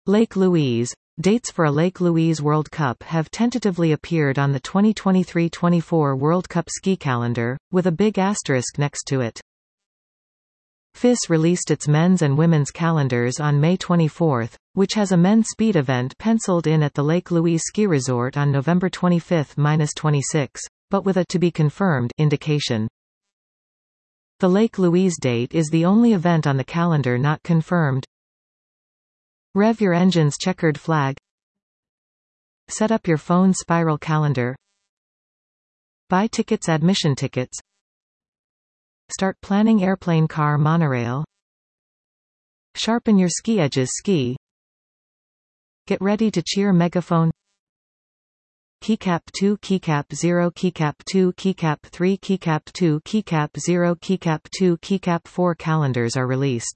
Lake Louise. Dates for a Lake Louise World Cup have tentatively appeared on the 2023-24 World Cup ski calendar, with a big asterisk next to it. FIS released its men's and women's calendars on May 24, which has a men's speed event penciled in at the Lake Louise Ski Resort on November 25–26, but with a to be confirmed indication. The Lake Louise date is the only event on the calendar not confirmed. Rev your engine's checkered flag. Set up your phone's spiral calendar. Buy tickets, admission tickets. Start planning airplane, car, monorail. Sharpen your ski edges, ski. Get ready to cheer, megaphone. Keycap 2, Keycap 0, Keycap 2, Keycap 3, Keycap 2, Keycap 0, Keycap 2, Keycap 4 calendars are released.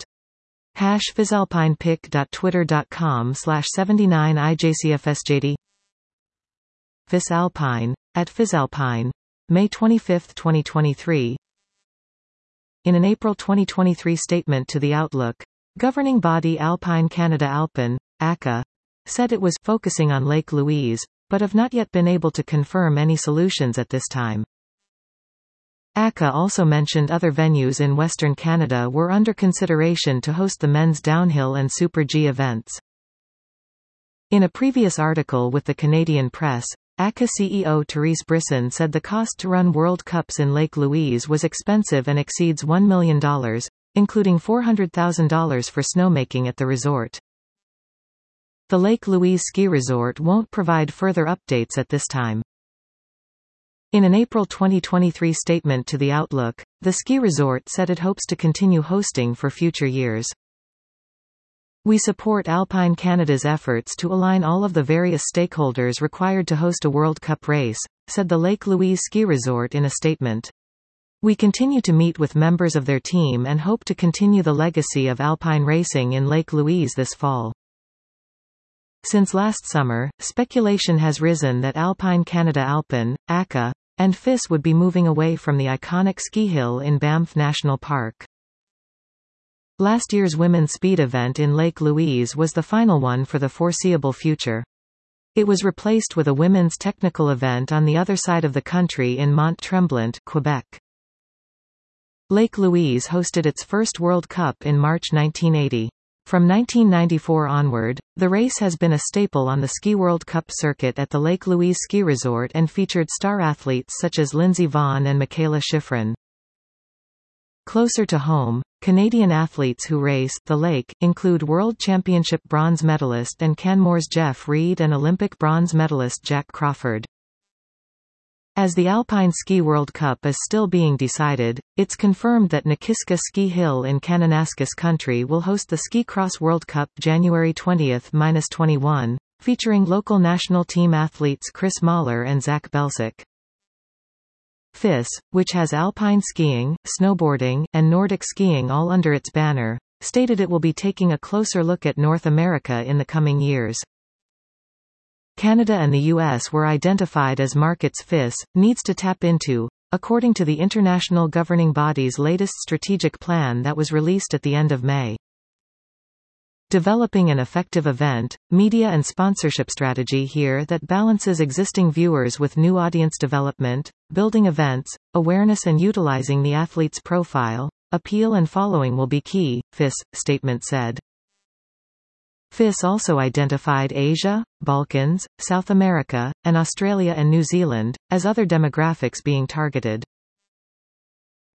#FisAlpinePic.twitter.com/79IJCFSJD. FIS Alpine. @FisAlpine. May 25, 2023. In an April 2023 statement to The Outlook, governing body Alpine Canada Alpine, ACA, said it was focusing on Lake Louise, but have not yet been able to confirm any solutions at this time. ACA also mentioned other venues in Western Canada were under consideration to host the men's downhill and Super G events. In a previous article with the Canadian Press, ACA CEO Therese Brisson said the cost to run World Cups in Lake Louise was expensive and exceeds $1 million, including $400,000 for snowmaking at the resort. The Lake Louise Ski Resort won't provide further updates at this time. In an April 2023 statement to The Outlook, the ski resort said it hopes to continue hosting for future years. We support Alpine Canada's efforts to align all of the various stakeholders required to host a World Cup race, said the Lake Louise Ski Resort in a statement. We continue to meet with members of their team and hope to continue the legacy of alpine racing in Lake Louise this fall. Since last summer, speculation has risen that Alpine Canada Alpine, ACA, and FIS would be moving away from the iconic ski hill in Banff National Park. Last year's women's speed event in Lake Louise was the final one for the foreseeable future. It was replaced with a women's technical event on the other side of the country in Mont-Tremblant, Quebec. Lake Louise hosted its first World Cup in March 1980. From 1994 onward, the race has been a staple on the Ski World Cup circuit at the Lake Louise Ski Resort and featured star athletes such as Lindsey Vonn and Mikaela Shiffrin. Closer to home, Canadian athletes who race the lake include World Championship bronze medalist and Canmore's Jeff Reed and Olympic bronze medalist Jack Crawford. As the Alpine Ski World Cup is still being decided, it's confirmed that Nakiska Ski Hill in Kananaskis Country will host the Ski Cross World Cup January 20–21, featuring local national team athletes Chris Mahler and Zach Belsic. FIS, which has alpine skiing, snowboarding, and Nordic skiing all under its banner, stated it will be taking a closer look at North America in the coming years. Canada and the US were identified as markets FIS needs to tap into, according to the international governing body's latest strategic plan that was released at the end of May. Developing an effective event, media and sponsorship strategy here that balances existing viewers with new audience development, building events, awareness and utilizing the athlete's profile, appeal and following will be key, FIS statement said. FIS also identified Asia, Balkans, South America, and Australia and New Zealand as other demographics being targeted.